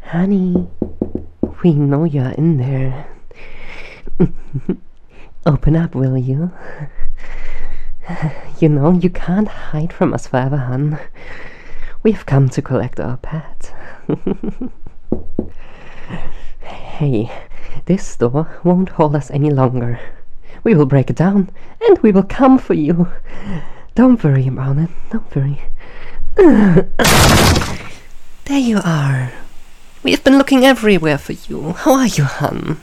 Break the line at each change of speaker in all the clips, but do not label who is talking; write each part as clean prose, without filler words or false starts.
Honey, we know you're in there. Open up, will you? You know, you can't hide from us forever, hon. We've come to collect our pet. Hey, this door won't hold us any longer. We will break it down, and we will come for you. Don't worry about it, don't worry. There you are. We have been looking everywhere for you. How are you, hon?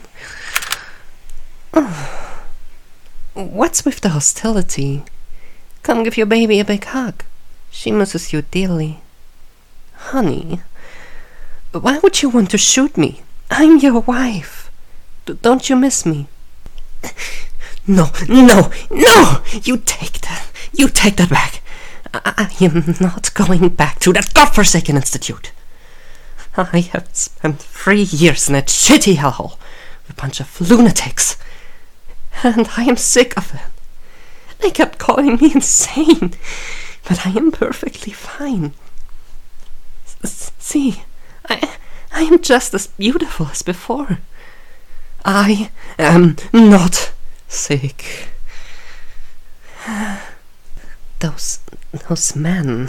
What's with the hostility? Come give your baby a big hug. She misses you dearly. Honey, why would you want to shoot me? I'm your wife. Don't you miss me? No! You take that back. I am not going back to that godforsaken institute. I have spent 3 years in that shitty hellhole with a bunch of lunatics, and I am sick of it. They kept calling me insane, but I am perfectly fine. See, I am just as beautiful as before. I am not sick. Those men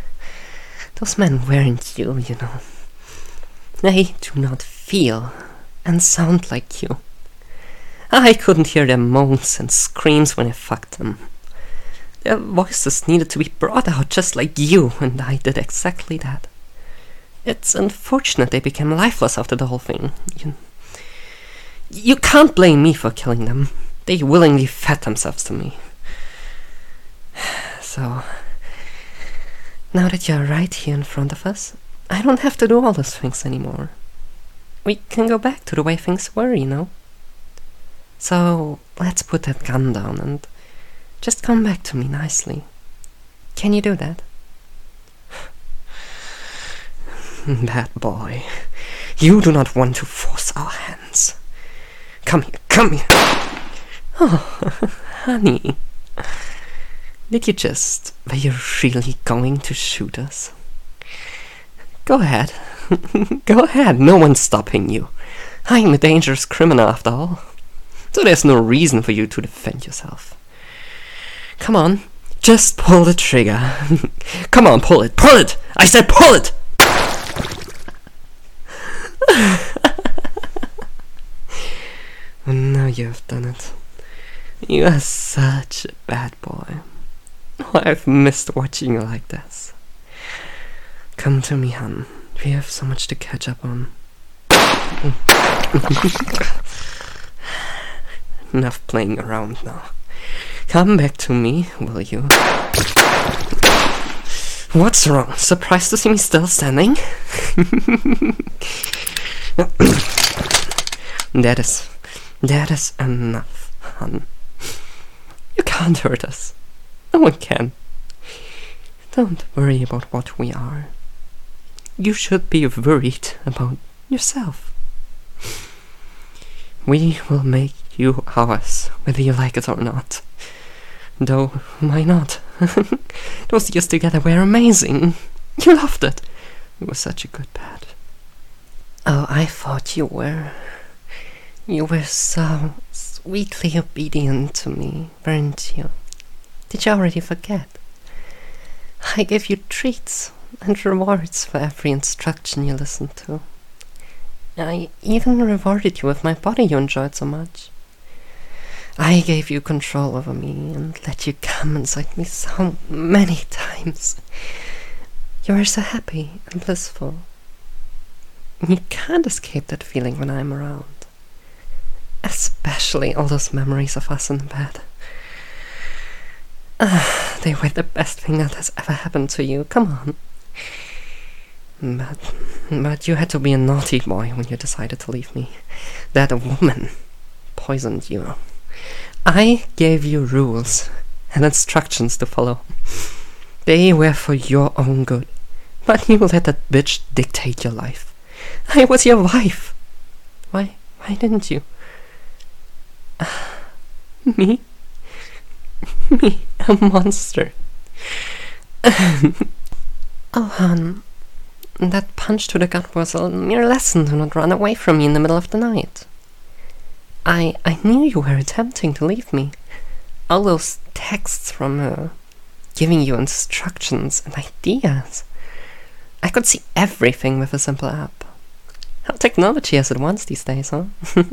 weren't you, you know. They do not feel and sound like you. I couldn't hear their moans and screams when I fucked them. Their voices needed to be brought out just like you, and I did exactly that. It's unfortunate they became lifeless after the whole thing. You can't blame me for killing them. They willingly fed themselves to me. So, now that you're right here in front of us, I don't have to do all those things anymore. We can go back to the way things were, you know. So, let's put that gun down and just come back to me nicely. Can you do that? Bad boy. You do not want to force our hands. Come here. Oh, honey. Were you really going to shoot us? Go ahead. Go ahead, no one's stopping you. I'm a dangerous criminal after all. So there's no reason for you to defend yourself. Come on, just pull the trigger. Come on, pull it! I said pull it! And now you've done it. You are such a bad boy. Oh, I've missed watching you like this. Come to me, hon. We have so much to catch up on. Enough playing around now. Come back to me, will you? What's wrong? Surprised to see me still standing? That is enough, hon. You can't hurt us. No one can. Don't worry about what we are. You should be worried about yourself. We will make you ours, whether you like it or not. Though, why not? Those years together were amazing. You loved it. You were such a good pet. Oh, I thought you were. You were so sweetly obedient to me, weren't you? Did you already forget? I gave you treats and rewards for every instruction you listened to. I even rewarded you with my body you enjoyed so much. I gave you control over me and let you come inside me so many times. You were so happy and blissful. You can't escape that feeling when I'm around. Especially all those memories of us in bed. They were the best thing that has ever happened to you. Come on. But you had to be a naughty boy when you decided to leave me. That woman poisoned you. I gave you rules and instructions to follow. They were for your own good. But you let that bitch dictate your life. I was your wife. Why didn't you? Me? Me, a monster. Oh, hon, That punch to the gut was a mere lesson to not run away from me in the middle of the night. I knew you were attempting to leave me. All those texts from her, giving you instructions and ideas. I could see everything with a simple app. How technology has advanced these days, huh?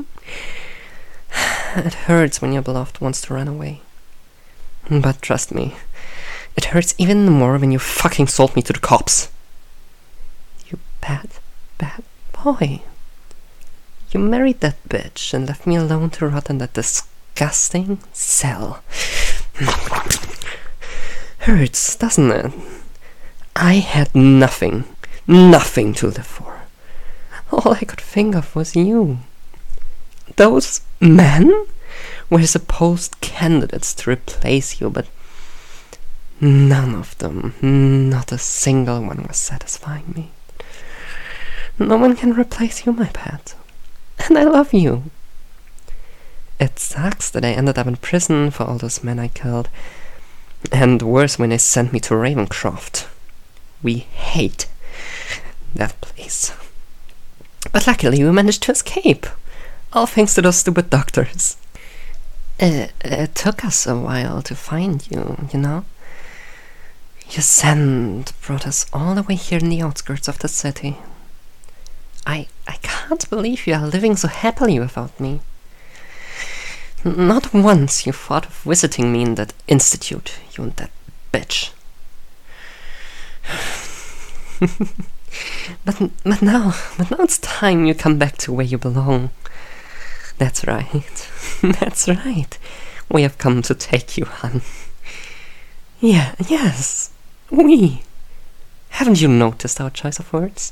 It hurts when your beloved wants to run away. But trust me, it hurts even more when you fucking sold me to the cops. You bad, bad boy. You married that bitch and left me alone to rot in that disgusting cell. Hurts, doesn't it? I had nothing to live for. All I could think of was you. Those men were supposed candidates to replace you, but none of them, not a single one, was satisfying me. No one can replace you, my pet. And I love you. It sucks that I ended up in prison for all those men I killed. And worse, when they sent me to Ravencroft. We hate that place. But luckily we managed to escape. All thanks to those stupid doctors. It took us a while to find you, you know? Your scent brought us all the way here in the outskirts of the city. I can't believe you are living so happily without me. Not once you thought of visiting me in that institute, you and that bitch. But now it's time you come back to where you belong. That's right. That's right. We have come to take you, hon. Yeah, yes. We. Haven't you noticed our choice of words?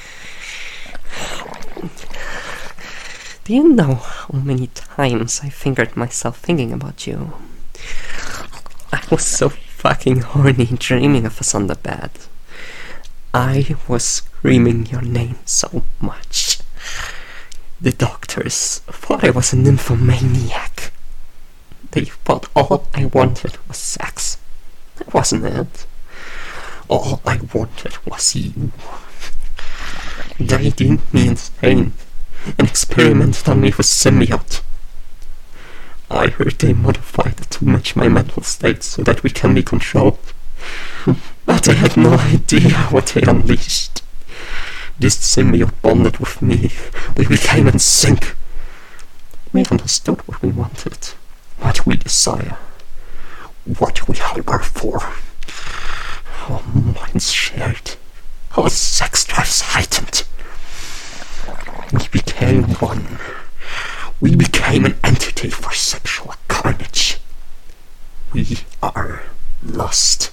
Do you know how many times I fingered myself thinking about you? I was so fucking horny dreaming of us on the bed. I was screaming your name so much. The doctors thought I was a nymphomaniac. They thought all I wanted was sex. That wasn't it. All I wanted was you. They deemed me insane and experimented on me with symbiote. I heard they modified it to match my mental state so that we can be controlled. But I had no idea what they unleashed. This symbiote bonded with me. We became in sync. We understood what we wanted, what we desire, what we hunger for. Our minds shared. Our sex drives heightened. We became one. We became an entity for sexual carnage. We are lust.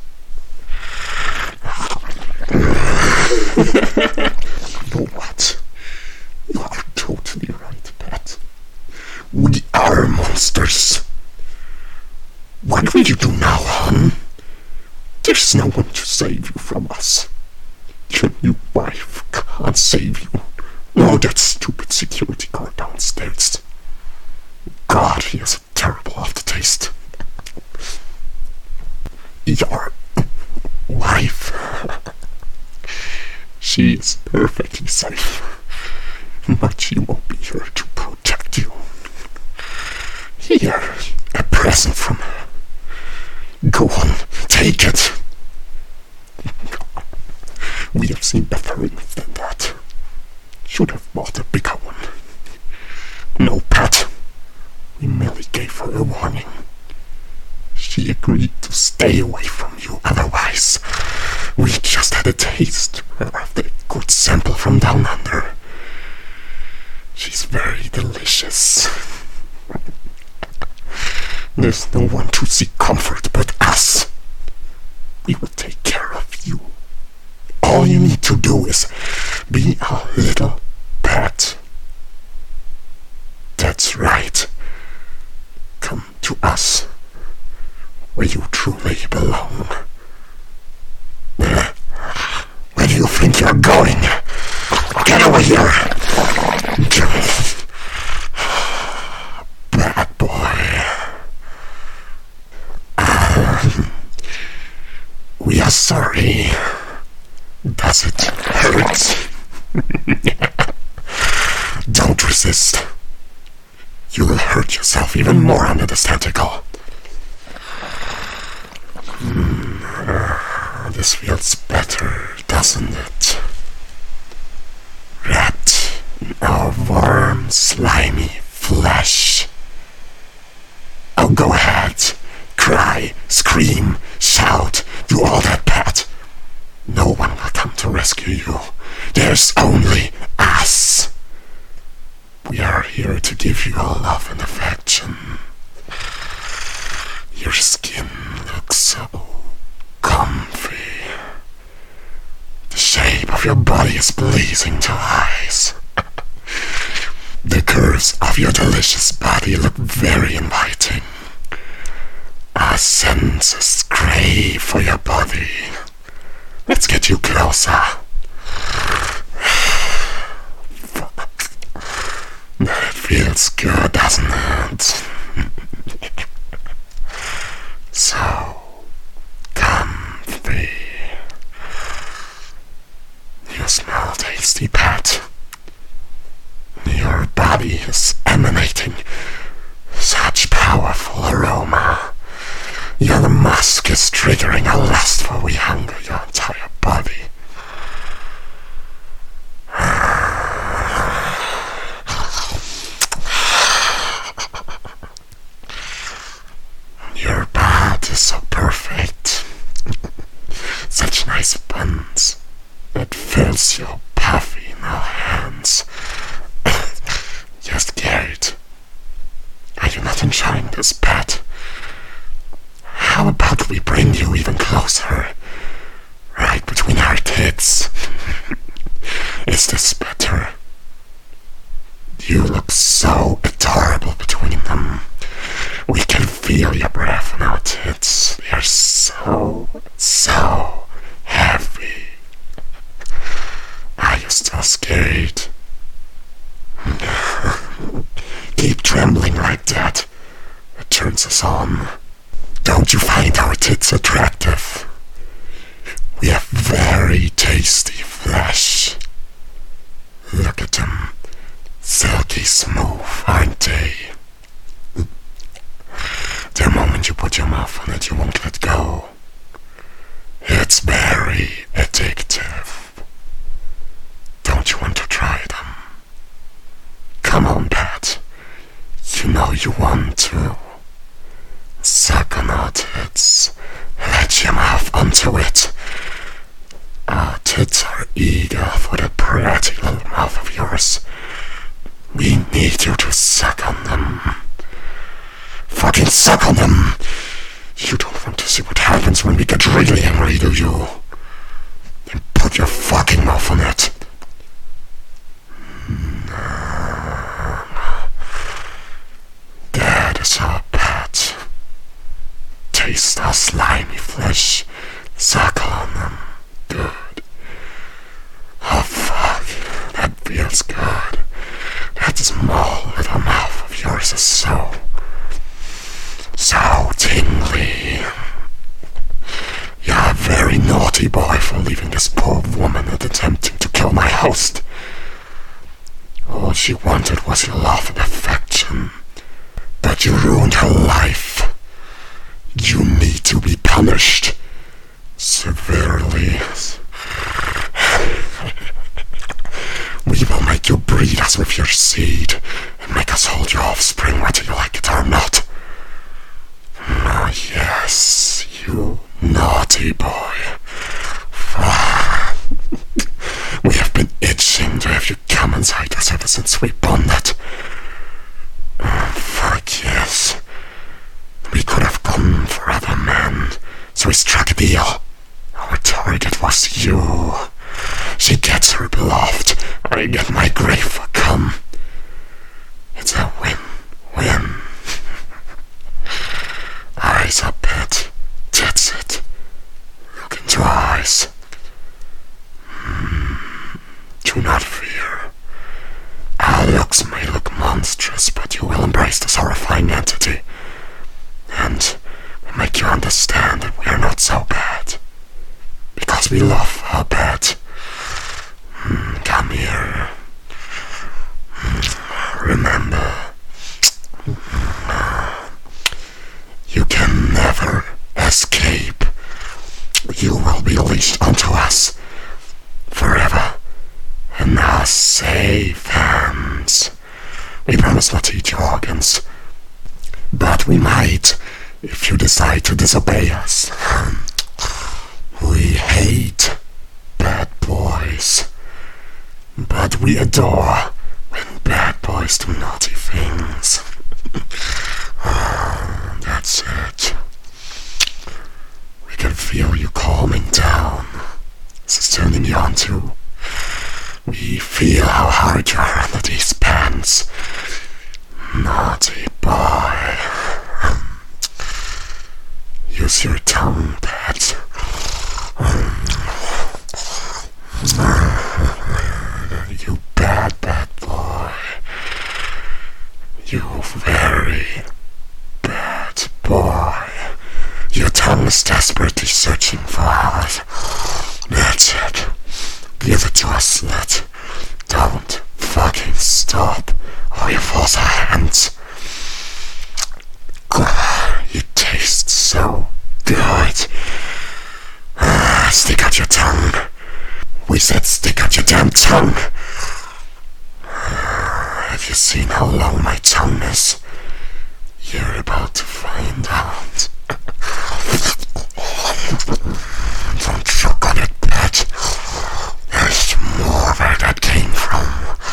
You know what? You are totally right, Pat. We are monsters. What will you do now, hon? There's no one to save you from us. Your new wife can't save you. Nor that stupid security guard downstairs. God, he has a terrible aftertaste. Your wife. She is perfectly safe. But she won't be here to protect you. Here, a present from her. Go on, take it. We have seen better things than that. Should have bought a bigger one. No, Pat. We merely gave her a warning. She agreed to stay away from you, otherwise we just had a taste of the good sample from down under. She's very delicious. There's no one to seek comfort but us. We will take care of you. All you need to do is be a little pet. That's right. Come to us, where you truly belong. Where do you think you're going? Get over here! Bad boy. We are sorry. Does it hurt?
resist, you will hurt yourself even more under this tentacle. This feels better, doesn't it? Wrapped in our warm, slimy flesh. Oh, go ahead. Cry, scream, shout, do all that, Pat. No one will come to rescue you. There's only us. We are here to give you all love and affection. Your skin looks so comfy. The shape of your body is pleasing to eyes. The curves of your delicious body look very inviting. Our senses crave for your body. Let's get you closer. That feels good, doesn't it? So comfy. You smell tasty, Pat. Your body is emanating such powerful aroma. Your musk is triggering a lust for we hunger your entire body. Your body is so perfect. Such nice buns. It fills your puffy in our hands. Just Garrett. Are you not enjoying this, Pat? How about we bring you even closer? Right between our tits. Is this better? You look so adorable between them. We can feel your breath on our tits. They are so heavy. Are you still scared? Keep trembling like that. It turns us on. Don't you find our tits attractive? We have very tasty flesh. Look at them. Silky smooth, aren't they? The moment you put your mouth on it, you won't let go. It's very addictive. Don't you want to try them? Come on, Pat. You know you want to. Suck on our tits. Let your mouth onto it. Our tits are eager for that pretty little mouth of yours. We need you to suck on them. Fucking suck on them! You don't want to see what happens when we get really angry, do you? Then put your fucking mouth on it. That is our pet. Taste our slimy flesh. Suckle on them. Good. Oh fuck, that feels good. That small little mouth of yours is so tingly. You're a very naughty boy for leaving this poor woman and attempting to kill my host. All she wanted was your love and affection. But you ruined her life. You need to be punished. Severely. We will make you breed us with your seed and make us hold your offspring whether you like it or not. Oh yes, you naughty boy. We have been itching to have you come inside us ever since we bonded. Fuck yes. We could have gone for other men, so we struck a deal. Our target was you. She gets her beloved, I get my grave for cum. It's a win-win. Eyes are pet. That's it. Look into her eyes. Do not fear. Our looks may look monstrous, but you will embrace this horrifying entity. And we'll make you understand that we are not so bad. Because we love her pet. Come here. are safe hands. We promise not to eat your organs. But we might if you decide to disobey us. We hate bad boys. But we adore when bad boys do naughty things. That's it. We can feel you calming down. This is turning you on too. We feel how hard you are under these pants. Naughty boy. Use your tongue, pet. You bad boy. You very bad boy. Your tongue is desperately searching for us. That's it. Give it to us, Slut. Don't fucking stop, or you force our hands. You taste so good. Stick out your tongue. We said stick out your damn tongue. Have you seen how long my tongue is? You're about to find out. Don't choke on it, pet. There's more where that came from.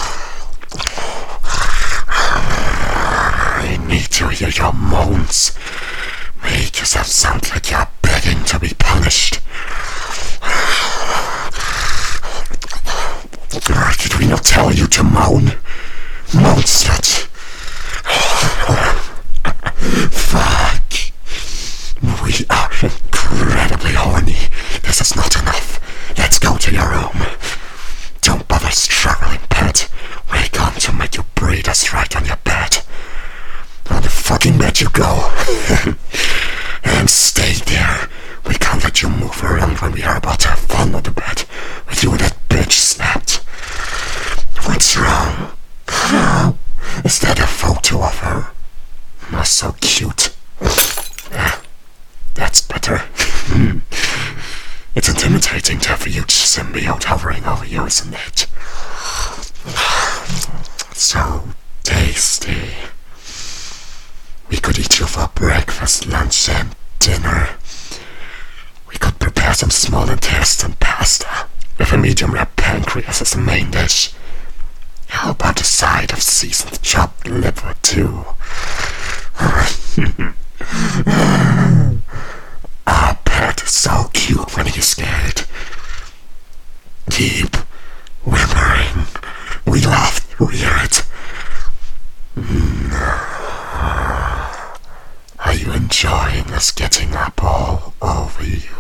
I need to hear your moans. Make yourself sound like you're begging to be punished. Did we not tell you to moan? Moan, slut. Fuck. We are incredibly horny. This is not enough. Let's go to your room. Don't bother struggling, pet. We're going to make you breathe us right on your bed. On the fucking bed you go. And stay there. We can't let you move around when we are about to have fun on the bed with you and that bitch snapped. What's wrong? Is that a photo of her? Not so cute. Yeah, that's better. It's intimidating to have a huge symbiote hovering over you, isn't it? So tasty. We could eat you for breakfast, lunch, and dinner. We could prepare some small intestine pasta with a medium-rare pancreas as the main dish. How about a side of seasoned chopped liver, too? Our pet is so cute when he's scared. Keep whimpering. We love to hear it. Are you enjoying us getting up all over you?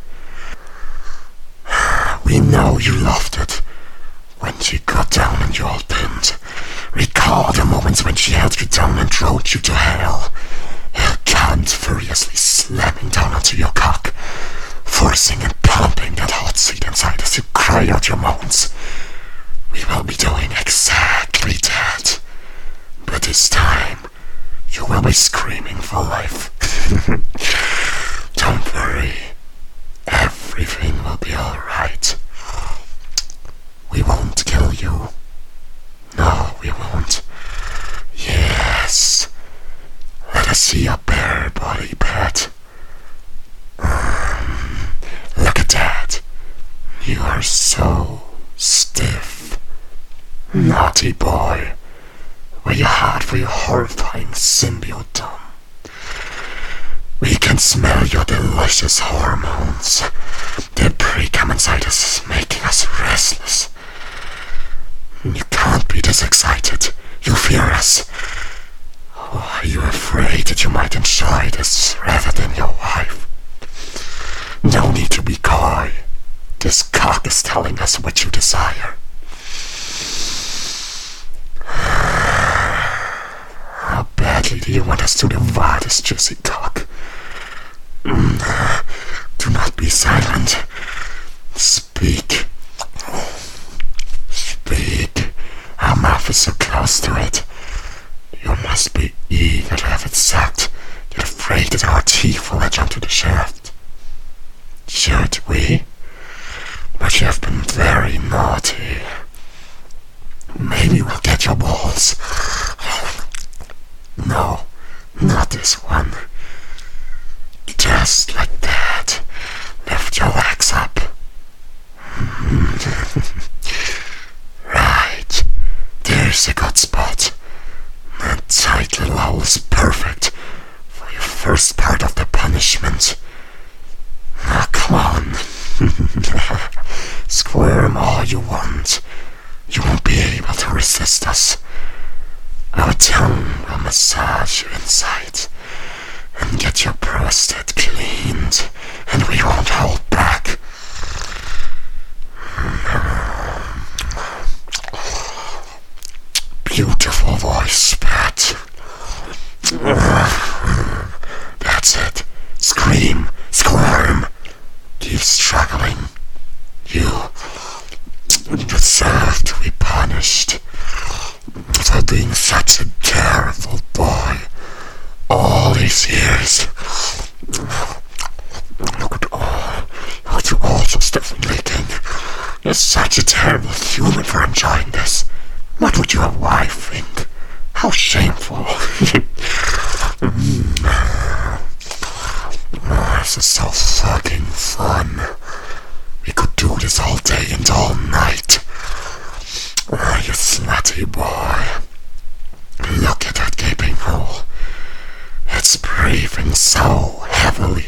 We know you loved it. When she got down and you all pinned. Recall the moments when she held you down and rode you to hell. Her cunt furiously slamming down onto your cock, forcing and pumping that hot seat inside as you cry out your moans. We will be doing exactly that. But this time, you will be screaming for life. Don't worry. Everything will be alright. We won't kill you. No, we won't. Yes. Let us see your bare body, pet. Look at that. You are so stiff. Naughty boy. Were you hard for your horrifying symbiote dumb? We can smell your delicious hormones. The pre-cum inside us is making us restless. You can't be this excited. You fear us. Oh, are you afraid that you might enjoy this rather than your wife? No need to be coy. This cock is telling us what you desire. How badly do you want us to devour this juicy cock? Do not be silent. Speak. Speak. Our mouth is so close to it. You must be eager to have it sucked, yet afraid that our teeth will latch onto the shaft. Should we? But you have been very naughty. maybe we'll get your balls. No, not this one. Just like that. Lift your legs up. Right. There's a good spot. That tight little hole is perfect for your first part of the punishment. Now come on. Squirm all you want. You won't be able to resist us. Our tongue will massage you inside and get your prostate cleaned, and we won't hold back. Beautiful voice, Pat. That's it. Scream, squirm. Keep struggling. You deserve to be punished for being such a terrible boy all these years. Look at you all just leaking. You're such a terrible human for enjoying this. What would your wife think? How shameful. This is so fucking fun. We could do this all day and all night. You slutty boy. Look at that gaping hole. It's breathing so heavily.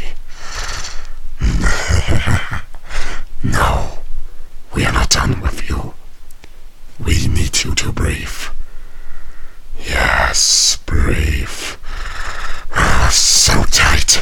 No, we are not done with you. We need you to breathe. Yes, breathe. So tight.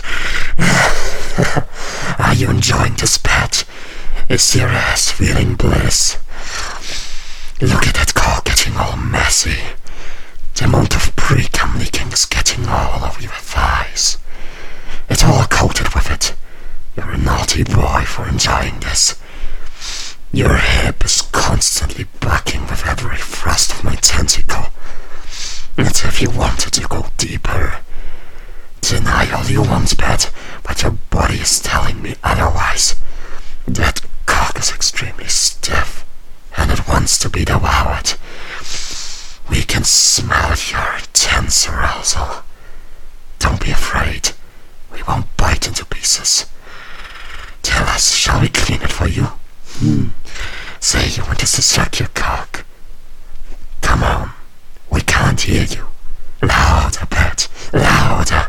Are you enjoying this, Pat? Is your ass feeling bliss? Look at that cock getting all messy. The amount of pre-cum leaking is getting all over your thighs. It's all coated with it. You're a naughty boy for enjoying this. Your hip is constantly bucking with every thrust of my tentacle. It's if you wanted to go deeper. Deny all you want, Pat, but your body is telling me otherwise. That cock is extremely stiff, and it wants to be devoured. We can smell your intense arousal. Don't be afraid. We won't bite into pieces. Tell us, shall we clean it for you? Say you want us to suck your cock. Come on. We can't hear you. Louder, Pat. Louder.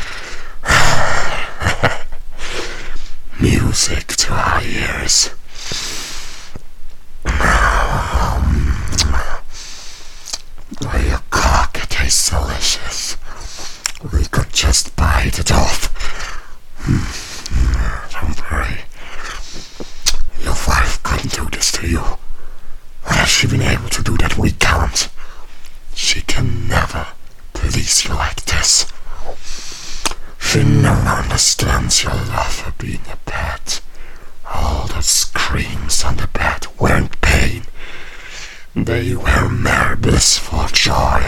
Music to our ears. Your cock tastes delicious. We could just bite it off. Don't worry. Your wife couldn't do this to you. What has she been able to do that we can't? She can never please you like this. She never understands your love for being a pet. All those screams on the bed weren't pain. They were mere blissful joy.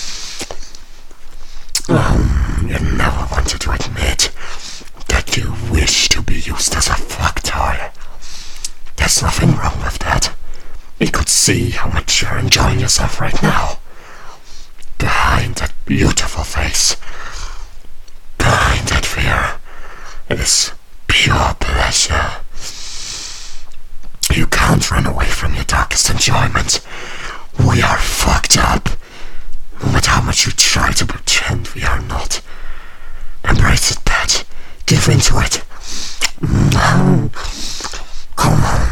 You never wanted to admit that you wish to be used as a fuck toy. There's nothing wrong with that. We could see how much you're enjoying yourself right now. Behind that beautiful face, behind that fear, is pure pleasure. You can't run away from your darkest enjoyment. We are fucked up. No matter how much you try to pretend we are not. Embrace it, Pat. Give into it. No. Come on.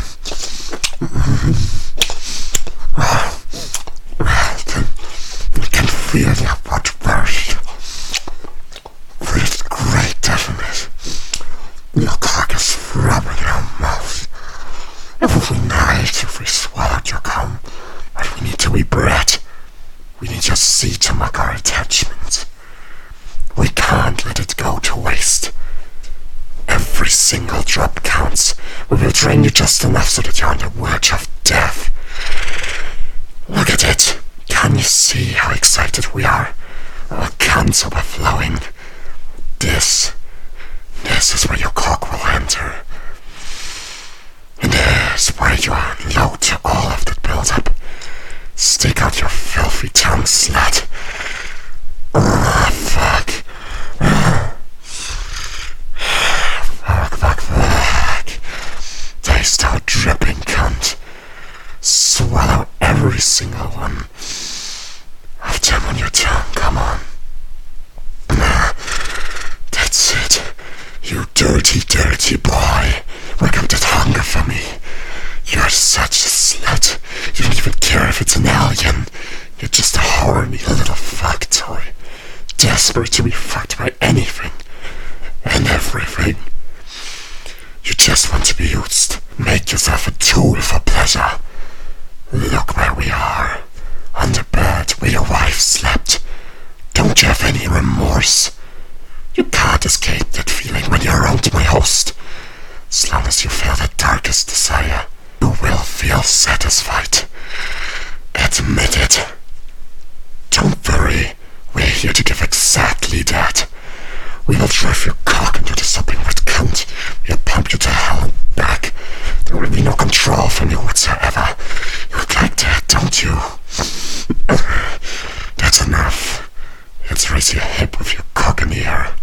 I can feel your butt burst. Feels great, doesn't it? Your cock is rubbing your mouth. Every night if we swallowed your cum, but we need to be bred. We need your seed to mark our attachment. We can't let it go to waste. Every single drop counts. We will drain you just enough so that you're on the verge of death. Look at it. Can you see how excited we are? Our guns overflowing. This is where your cock will enter. And there's where you unload all of that build-up. Stick out slut. Fuck. Fuck. They start dripping, cunt. Swallow every single one. Have them on your tongue, come on. That's it. You dirty, dirty boy. Wake up that hunger for me. You're such a slut. You don't even care if it's an alien. You're just a horny little fuck toy. Desperate to be fucked by anything and everything. You just want to be used. Make yourself a tool for pleasure. Look where we are. On the bed where your wife slept. Don't you have any remorse? You can't escape that feeling when you're around my host. As long as you feel the darkest desire, you will feel satisfied. Admit it. Don't worry, we're here to give exactly that. We will drive your cock into the sopping wet cunt. We'll pump you to hell and back. There will be no control from you whatsoever. You would like that, don't you? That's enough. Let's raise your hip with your cock in the air.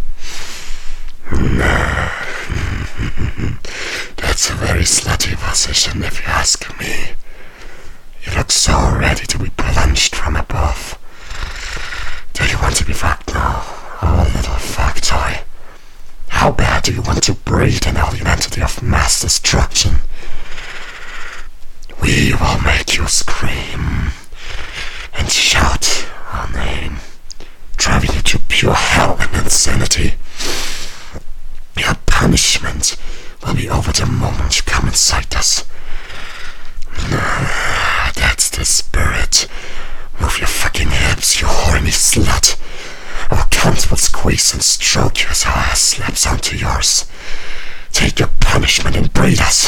That's a very slutty position if you ask me. You look so ready to be plunged from above. Do you want to be fucked now, oh little fuck toy? How bad do you want to breed an alien entity of mass destruction? We will make you scream and shout our name, driving you to pure hell and insanity. Your punishment will be over the moment you come inside us. That's the spirit. Move your fucking hips, you horny slut. Our cunt will squeeze and stroke you as our ass slaps onto yours. Take your punishment and breed us.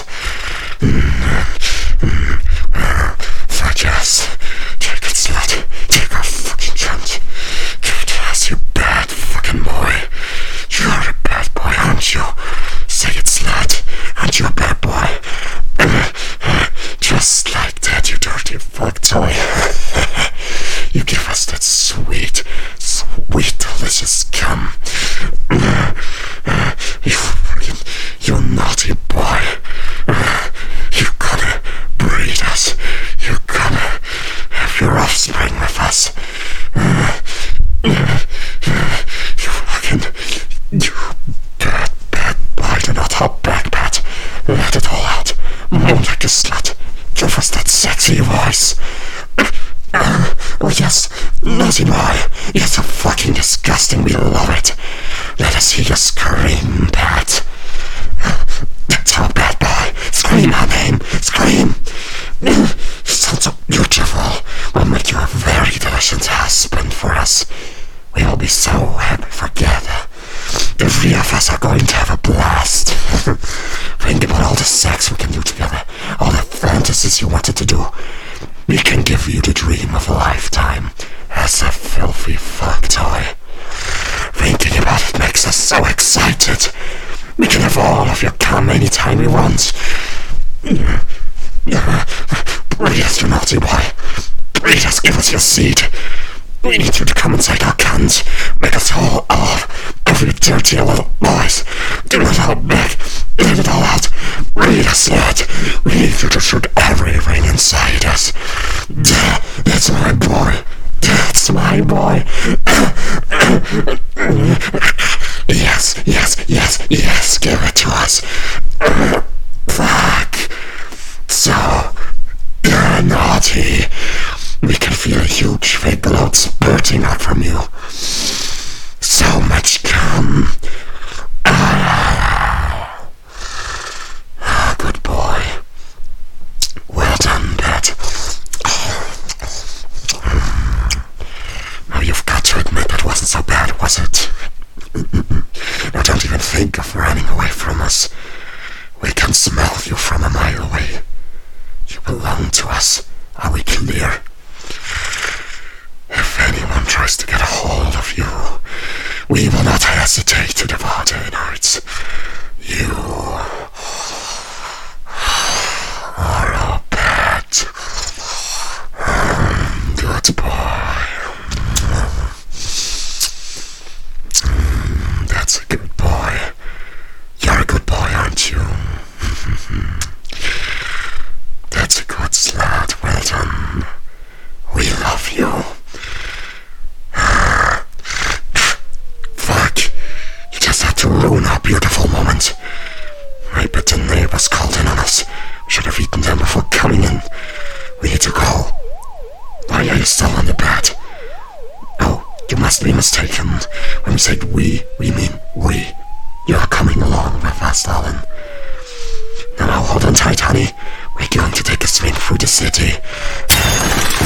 Fuck yes. Take it, slut. Take our fucking cunt. Give it to us, you bad fucking boy. You're a bad boy, aren't you? Say it, slut. Aren't you a bad boy? Just like that, you dirty fuck toy. You give us that sweet, delicious cum. You naughty boy. You're gonna breed us. You're gonna have your offspring with us. You bad boy, do not hold back, Pat. Let it all out. Moan like a slut. Give us that sexy voice. Oh yes, naughty boy. You're so fucking disgusting, we love it. Let us hear you scream, Pat. That's our bad boy. Scream our name. Scream. You sound so beautiful. We'll make you a very delicious husband for us. We will be so happy together. The three of us are going to have a blast. Think about all the sex we can do together. All the fantasies you wanted to do. We can give you the dream of a lifetime as a filthy fuck toy. Thinking about it makes us so excited. We can have all of your cum anytime we want. Breed us, you naughty boy. Breed us, give us your seed. We need you to come inside our cunt. Make us all off. Every dirty little boys. Do it all back. Let it all out. Breed us, lad. We need you to shoot everything inside us. That's my boy. That's my boy. Yes. Give it to us. Fuck. So, you're naughty. We can feel a huge fake load spurting out from you. So much cum. Good boy. Well done, Pat. Now you've got to admit that wasn't so bad, was it? Now don't even think of running away from us. We can smell you from a mile away. You belong to us. Are we clear? If anyone tries to get a hold of you, we will not hesitate to devour their innards. You are a pet. Good boy. you're still on the bed. Oh, you must be mistaken. When we said we mean we. You're coming along with us, darling. Now hold on tight, honey. We're going to take a swing through the city.